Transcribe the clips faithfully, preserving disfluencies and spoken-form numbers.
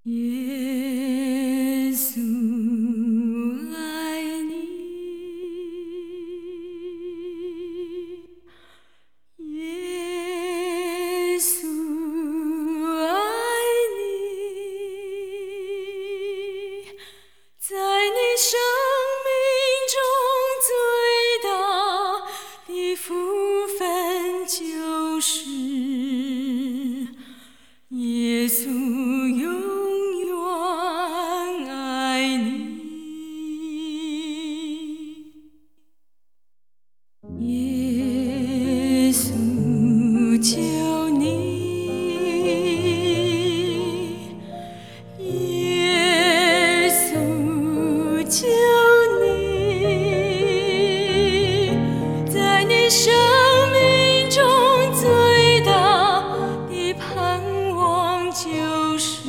耶稣爱你，耶稣爱你，在你生命中最大的福分就是耶稣永远爱你，耶稣求你，耶稣求你，在你生命中最大的盼望就是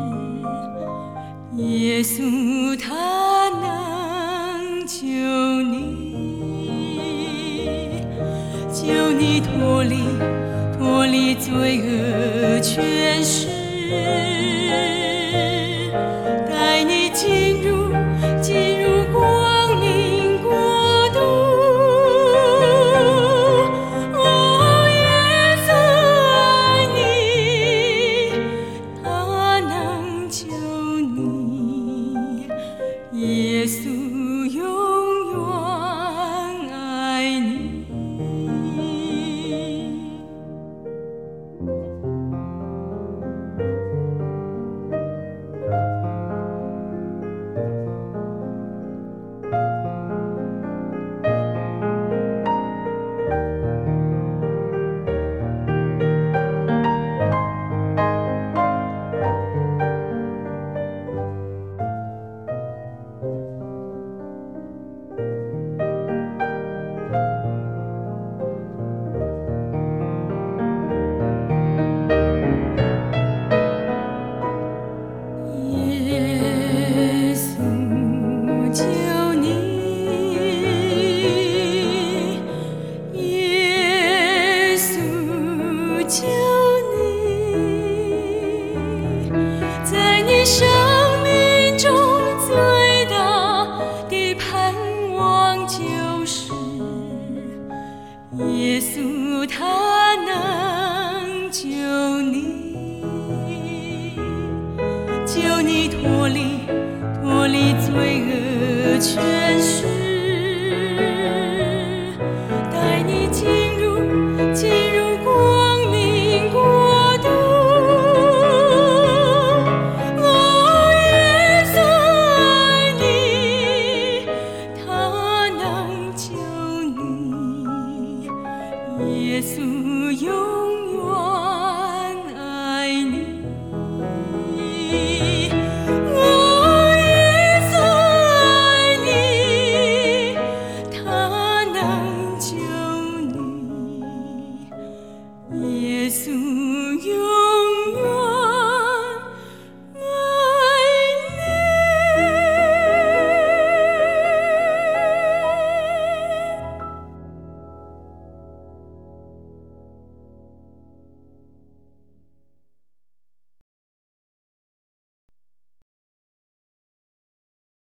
耶稣他能救你，救你脱离脱离罪恶权势，带你进入进入光明国度。哦，耶稣爱你，他能救你，耶稣永远爱你。耶稣求你，耶稣求你，在你生命中最大的盼望就是耶稣他能救你，救你脱离脱离罪恶权势。